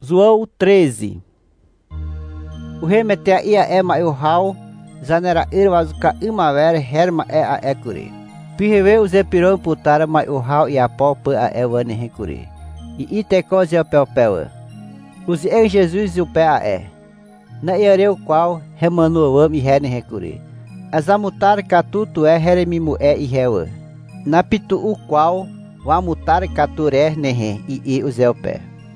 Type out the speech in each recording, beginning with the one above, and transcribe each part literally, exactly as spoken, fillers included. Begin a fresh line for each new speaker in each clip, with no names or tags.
João treze. O remetea ia é ma eu hau, zanera irwazuka imaver herma é a ecuri. Piheve o zepiron putara ma eu hau e a pau pa a evane recuri. E itecoze a pelpewa. Os em Jesus e o pé a é. Na iareu qual remanuam e rene recuri. Azamutar catuto é heremimu é e reua. Na pitu o qual wamutar caturé nehe e e o zeu pé.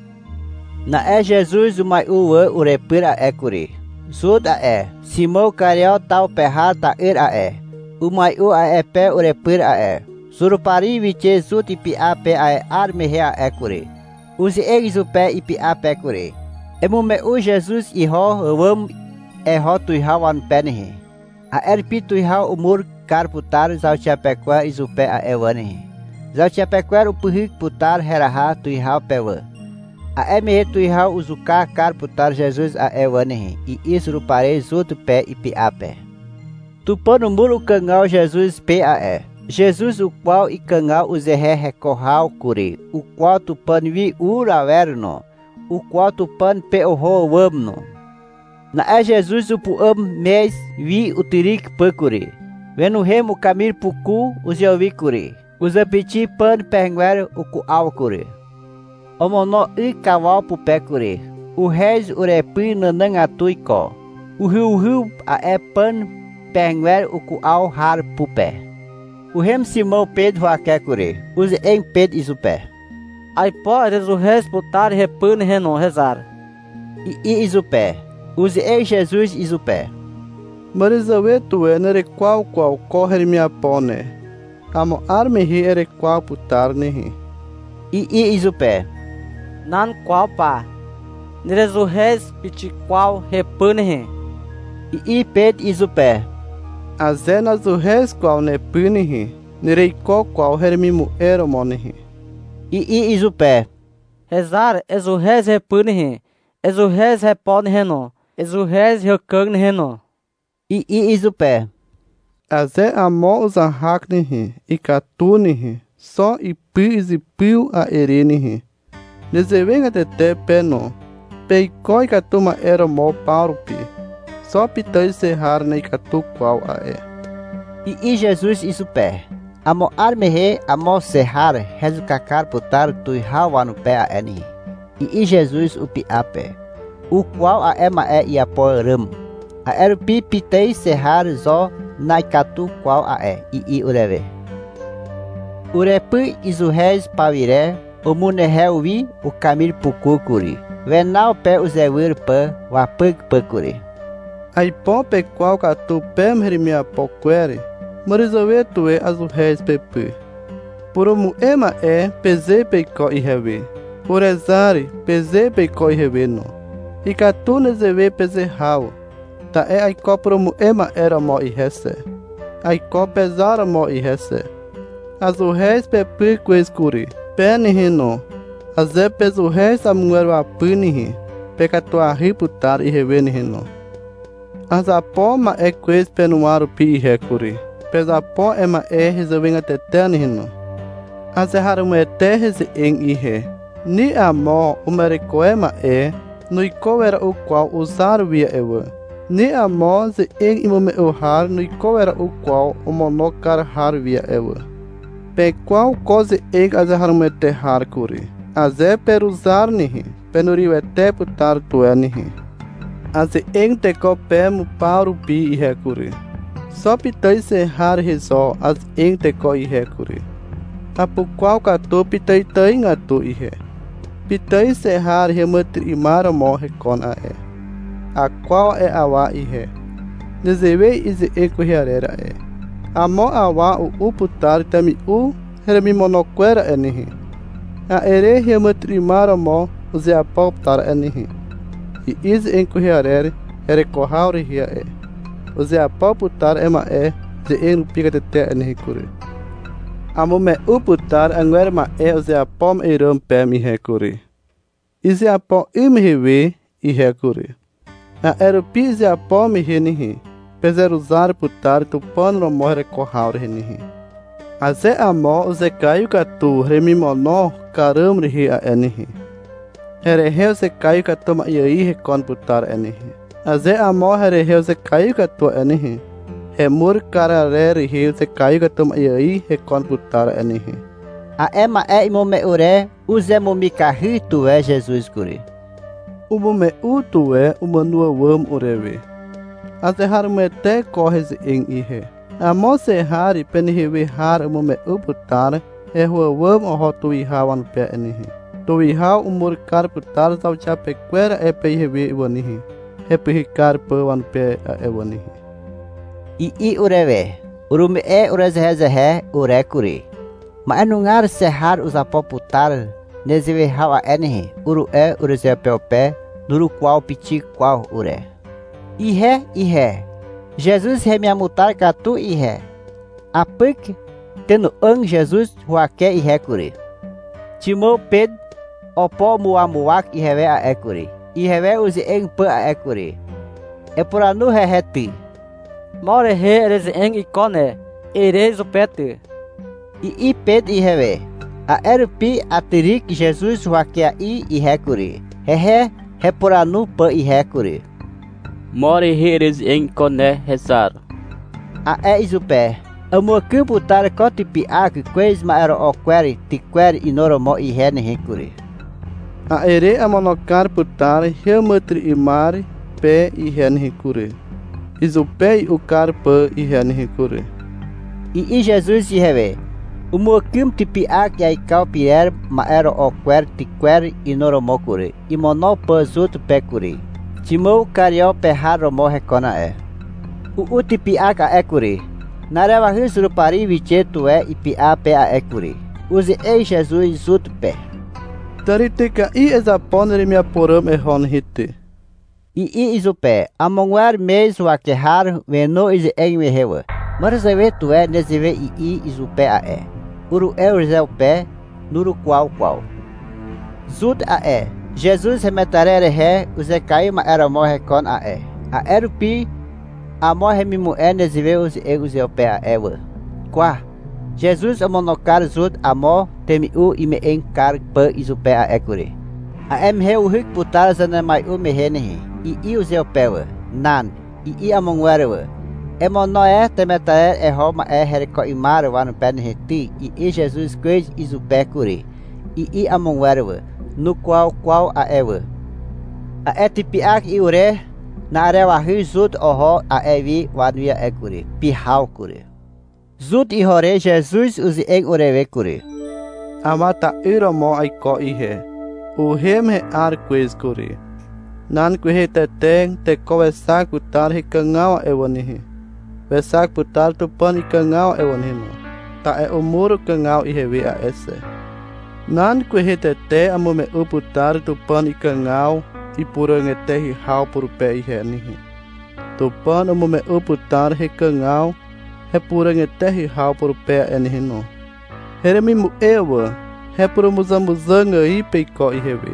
Na é Jesus o mai uwa o repira é curi. Suda é. Simão carial tal perra ta ir a é. O mai u a é pé o repira é. Surupari viche sut ipi a pé a é arme rea é curi. Usi ex o pé ipi a pé curi. Emu me u Jesus e ho wam é ho tu hawan pé nehe. A erpi tu ha umur carputar zau chapequa is o pé a evane. Zau chapequa o puhik putar heraha tu ha pewa. A M tu ha uzuka carputar Jesus a evane e isru pare zuto pé e piape. Tu pano muro cangal Jesus P A E. Jesus o qual e cangal o zerre recorral curi. O qual tu pan vi uraverno. O qual tu pan pe o wamno. Na é Jesus o puam mês vi o tirik pacuri. Vendo remo camir pucu o zeuvi curi. Os apeti pan penguer o cu alcuri. O mono e cavalo pu pecuri. O reis o repi nanang atuico. O rio rio a é pan penguer o cu al har pu pé. O rem Simão Pedro a quecuri. Os em Pedro isupé.
Ai pode o reis putar repan renon rezar.
E e isupé. Use em Jesus isupé.
Marizawe tu é nere qual qual corre minha pone. Amo arme hi ere qual putar nehi.
E e isupé.
Nan qual pa. Neres o res piti qual repanehe.
E e ped isupé.
Azenas o res qual ne punihi. Nere qual qual hermimu ero monehi.
E e isupé.
Rezar es o res repanehe. Es o res repanehe no. Es o res recagne no.
E e isupé.
Aze amo os arracnehi. E catunihi. Só e pis e pio a erenihi. Nezevenga tete peno. Peicoi catuma era mo paurupi. Só pitai serrar nei catu qual a é.
E e Jesus isupé. Amo armehe amo serrar rezucacar putar tu hawa no pé a eni. E e Jesus o piape. O qual a ema é e apoiram. A erpi pitei serrar zo naikatu qual a é. E e ureve. Urepi isurres paviré. O munehelvi o camir pucucuri. Venal pé o zewir pã o apug pacuri.
Ai pó pe qual catu pem hermia poquere. Marizawe tu é as reis pepe. Por o ema é peze peico e reve. Por ezare peze peico e reveno. E catu nezeve peze hau. Ta é ai có por o ema era mo e rece. Ai có pesara mo e rece. As reis pepe quescuri. Penihino. Aze peso reis a mulher a punihi. Pecatua riputar e revenihino. As apoma é ques penuaro pi recuri. Pesapó ema é resolvenga tetenihino. As erraram eterres em ihe. Ni amor o mericoema é. No ico era o qual usar via ewa. Ni amor se em imome ohar no ico era o qual o monocar har via ewa. Pe qual cose eg azarmete harcuri. Aze per usar nihi. Penuriu ete putar tuenihi. Aze eng te copemo pauro pi e recuri. Só pitai serrar resó as eng te co e recuri. Apo qual catu pitai tai ngatu ihe. Pitai serrar rematri imara morre con a é. A qual é awa ihe. Desevei ize eco rearera é. Amo awa o uputar tami u hermi monoquera enihi. A ere rematrimara mo o ze apoptar enihi. E is encorreare ere corraure ria é. O ze apoputar ema é ze enu pica tete enihi curi. Amo me uputar anguera ma é o ze apom eiram pé mi recuri. E ze apom im rewe e recuri. A erupi ze apom renihi. Peser usar putar tu pano morre corraure renihi. Aze amo o ze caio catu remimono caramre ria enihi. hereheu se caiu que toma aí recon putar enihi. Aze amo hereheu se caiu que tua enihi. Emur carare reheu se caiu que toma aí recon putar enihi.
A ema é imome ure, use momikahi tu é Jesus curi.
Umome u tu é uma nua wam urewe. Aze harume te corres em ihe. Amo se hari penihewe har umome u putar, e rua wam o tu ihawan pe enihi. Tu ihau umur car putar sau cha pequera e pehewe iwanihi. E pehikar pawan pe a ewanihi.
I i urewe, urume e urezehezehe ure curi. Ma enungar sehar usapo putar, nezewe hawa enihi, uru e urezepeupe, nuru qual piti qual ure. Ihe, ihe, Jesus remiamutar katu ihe. Apik, tendo ang Jesus huake ihe curi. Timou ped, opo muamuak ihewe a ekuri. Ihewe uzi eng pe a ekuri. E por anu heheti.
More he eres eng ikone, eres o pete.
I i ped ihewe. A erupi atirik Jesus huakea i ihekuri. Hehe, he por anu pe ihekuri.
More he eres eng kone hesar.
A e izupe. Amo putar kotipi ak quais maero o queri ti queri inoro mo ihene hekuri.
A ere amonokar putar helmutri imar pe ihene hekuri. Izupei o car pe ihene hekuri.
I i Jesus iheve. Umo kim tipi ak yai kau pier maero o quer ti queri inoro mo kuri. Imono pe zut pekuri. Timou cario pe haro mo hekona e. U u tipi ak a ekuri. Nareva risuru pari vichetu é ipia pe a ekuri. Use ei Jesus zut pe.
Taritika i ezaponere minha poram e hon hite.
I i izupe. Amonguar mês o aquehar veno is em mehewa. Marzeve tu é nezeve i i izupe a e. Uru é o pé, nuru qual qual. Zut a e. Jesus remetarere he, use caima era morre con a e. A erupi. A morre mimu é nezeve os egos e o pé a ewa. Qua. Jesus amonokar zut amo temi u ime enkar pe izupe a ekuri. A em he u hik putar zana mai u mehenehi. I i use o pewa. Nan. I i amonguerewa. Emo no é temetaer e homa é hereko imaro vanu pen heti. I i Jesus quej izupe kuri. I i amonguerewa. No qual qual a ewa. A etipiak i ure. Na arewa hu zut oho a evi wanuia ekuri. Pihau kuri. Zut i hore Jesus uzi eng urewe kuri.
Amata iro mo ai ko ihe. O hem he ar quez kuri. Nan kwe te teng te kowe sak putar he kangao ewanihi. Ve sak putar tu pan i kangao ewanihi no. Ta e umuru kangao ihe we a ese. Nan kwe te te amo me u putar tu pan i kangao i pura ngete hi hao puru pe ihe nihi. Tu pan amo me u putar he kangao he pura ngete hi hao puru pe enihi no. Here mi mu ewa he pura muzamuzanga i pe ko ihe we.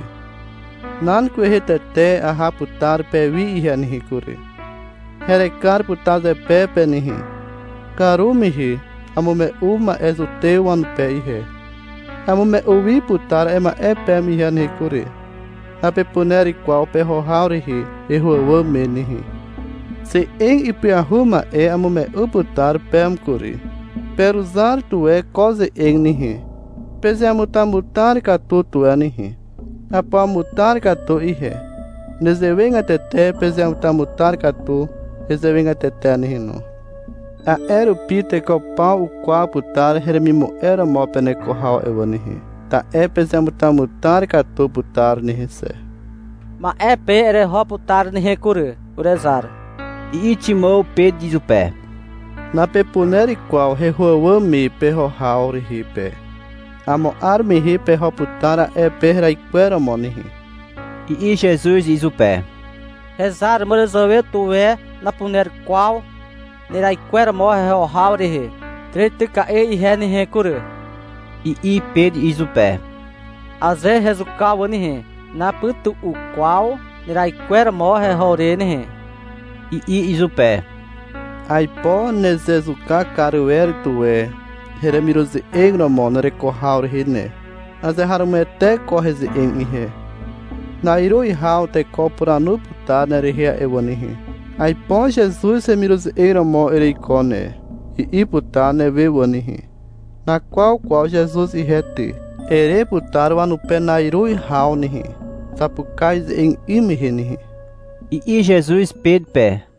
Nan kwe te te a ha putar pe vi ihe nihi kuri. Here kar putar de pe pe nihi. Karu mihi amo me uma ezu te wan pe ihe. Amo me uvi putar ema e pe mihi nihi kuri. Ape puneri qual pe ho haurihi e huwa me nihi. Se eng ipi ahuma e amo me uputar pem kuri. Per usar tu e cose eng nihi. Pese amutar mutar ka tu tu e nihi. Apa mutar ka tu ihe. Neze venga tete pese amutar mutar ka tu. Neze venga tete nihi no. A eru pite ko pau o qual putar hermimo era mo pene ko hao ewa nihi. Ta e pese amutar mutar ka tu putar nihi se.
Ma e pe ere ho putar nihi kuri. Urezar.
I itimou pe diz o pé.
Na pe puneri qual he huwa mi pe ho hao rihi pe. Amo armi hi pe ho putara e pe raiquera monihi.
I i Jesus diz o pé.
Rezar morezoe tu é na puner qual. Nerai quer morre ho haurihi. Tretica e ihe nihi kuri.
I i pe diz o pé.
Aze rezukawa nihi. Na putu o qual. Nerai quer morre haure nihi.
I i diz o pé.
Ai po nezezuka karueri tu é. Heremirozi egno monere ko haurihi ne. Aze harume te correzi em ihe. Nairu e hau te copura no putar na rehia evanihi. Ai pon Jesus e mirus eiramo ereicone. E iputar ne vevanihi. Na qual qual Jesus e rete. Ere putar wa no pé nairu e hau nihi. Sapucais em imihenihi.
E Jesus pede pé.